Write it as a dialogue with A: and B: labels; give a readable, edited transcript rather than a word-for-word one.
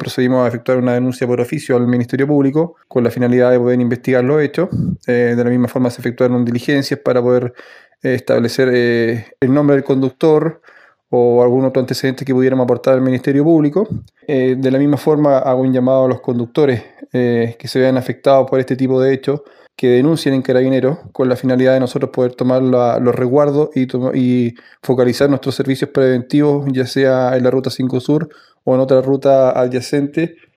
A: procedimos a efectuar una denuncia por oficio al Ministerio Público con la finalidad de poder investigar los hechos. De la misma forma se efectuaron diligencias para poder establecer el nombre del conductor o algún otro antecedente que pudiéramos aportar al Ministerio Público. De la misma forma hago un llamado a los conductores que se vean afectados por este tipo de hechos, que denuncien en Carabineros con la finalidad de nosotros poder tomar los resguardos y focalizar nuestros servicios preventivos, ya sea en la Ruta 5 Sur o en otra ruta adyacente,